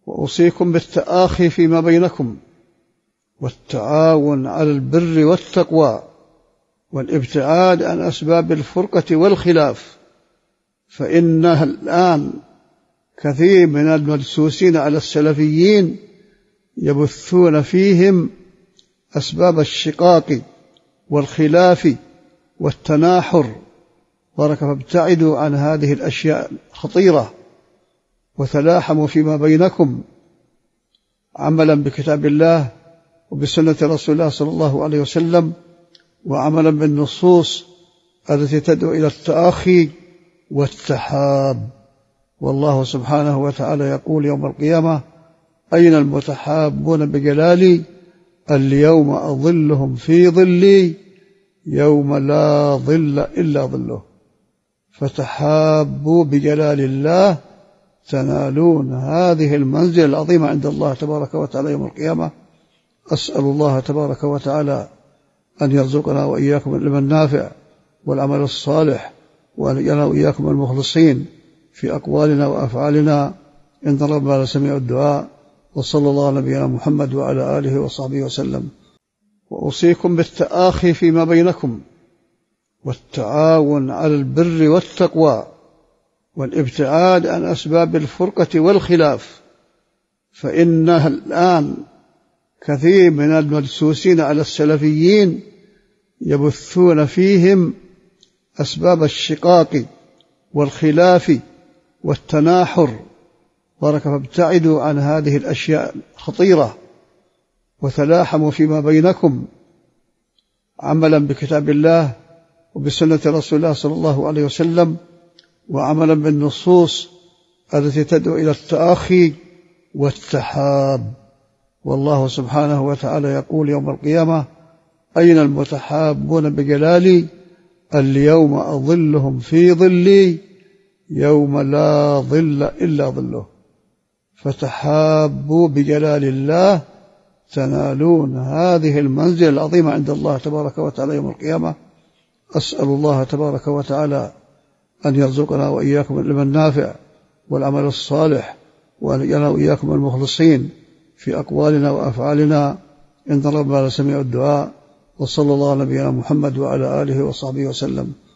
وأوصيكم بالتآخي فيما بينكم والتعاون على البر والتقوى والابتعاد عن أسباب الفرقة والخلاف، فإنها الآن كثير من المدسوسين على السلفيين يبثون فيهم أسباب الشقاق والخلاف والتناحر، فابتعدوا عن هذه الأشياء الخطيرة وتلاحموا فيما بينكم عملا بكتاب الله وبسنة رسول الله صلى الله عليه وسلم، وعملا بالنصوص التي تدعو إلى التآخي والتحاب. والله سبحانه وتعالى يقول يوم القيامة: أين المتحابون بجلالي؟ اليوم أظلهم في ظلي يوم لا ظل إلا ظله. فتحابوا بجلال الله تنالون هذه المنزلة العظيمة عند الله تبارك وتعالى يوم القيامة. أسأل الله تبارك وتعالى أن يرزقنا وإياكم العلم النافع والعمل الصالح، وأن يجعلنا وإياكم المخلصين في أقوالنا وأفعالنا، إن ربنا لسميع الدعاء. وصلى الله على نبينا محمد وعلى آله وصحبه وسلم. وأوصيكم بالتآخي فيما بينكم والتعاون على البر والتقوى والابتعاد عن أسباب الفرقة والخلاف، فإنها الآن كثير من المدسوسين على السلفيين يبثون فيهم أسباب الشقاق والخلاف والتناحر، فابتعدوا عن هذه الأشياء الخطيرة وتلاحموا فيما بينكم عملا بكتاب الله وبسنة رسول الله صلى الله عليه وسلم، وعملا بالنصوص التي تدعو إلى التآخي والتحاب. والله سبحانه وتعالى يقول يوم القيامة: أين المتحابون بجلالي؟ اليوم أظلهم في ظلي يوم لا ظل إلا ظله. فتحابوا بجلال الله تنالون هذه المنزلة العظيمة عند الله تبارك وتعالى يوم القيامة. أسأل الله تبارك وتعالى أن يرزقنا وإياكم العلم النافع والعمل الصالح، وأن يجعلنا وإياكم المخلصين في أقوالنا وأفعالنا، إن ربنا لسميع الدعاء. وصلى الله على نبينا محمد وعلى آله وصحبه وسلم.